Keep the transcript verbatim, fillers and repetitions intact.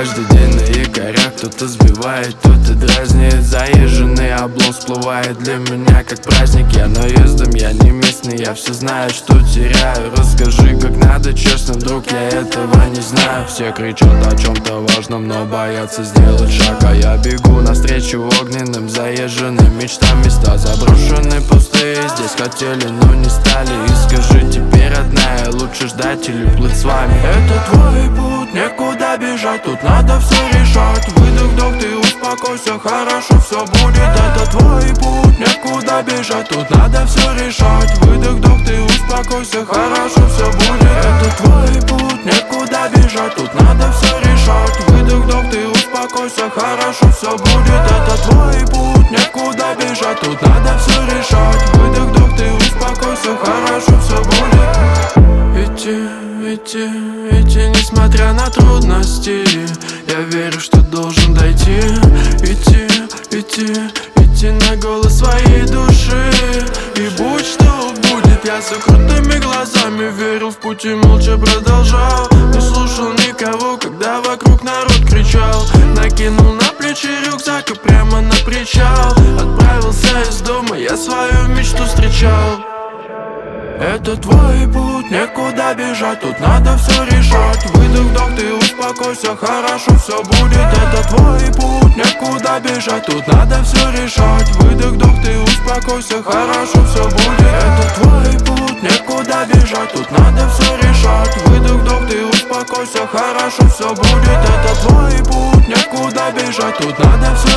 каждый день на якорях. Кто-то сбивает, кто-то дразнит. Заезженный облом всплывает для меня как праздник. Я наездом, я не местный, я все знаю, что теряю. Расскажи, как надо, честно, друг, я этого не знаю. Все кричат о чем-то важном, но боятся сделать шаг. А я бегу навстречу огненным, заезженным мечтам. Места заброшены, пустые, здесь хотели, но не стали. И скажи теперь, родная, лучше ждать или плыть с вами. Это твой путь, некуда бежать, тут надо все решать. Выдох, вдох, ты успокойся, хорошо все будет. Это твой путь, некуда бежать, тут надо все решать. Выдох, вдох, ты успокойся, хорошо все будет. Это твой путь, некуда бежать, тут надо все решать. Выдох, вдох, ты успокойся, хорошо все будет. Это твой путь, некуда бежать, тут надо все решать. Выдох, вдох, ты успокойся, хорошо все будет. Идти, идти, идти, несмотря на трудности. Я верю, что должен дойти. Идти, идти, идти на голос своей души. И будь что будет, я с закрытыми глазами верил в путь и молча продолжал. Не слушал никого, когда вокруг народ кричал. Накинул на плечи рюкзак и прямо на причал. Отправился из дома, я свою мечту встречал. Это твой путь, некуда бежать, тут надо все решать. Выдох, вдох, ты успокойся, хорошо все будет. Это твой путь, некуда бежать, тут надо все решать. Выдох, вдох, ты успокойся, хорошо все будет. Это твой путь, некуда бежать, тут надо все решать. Выдох, вдох, ты успокойся, хорошо все будет. Это твой путь, некуда бежать, тут надо все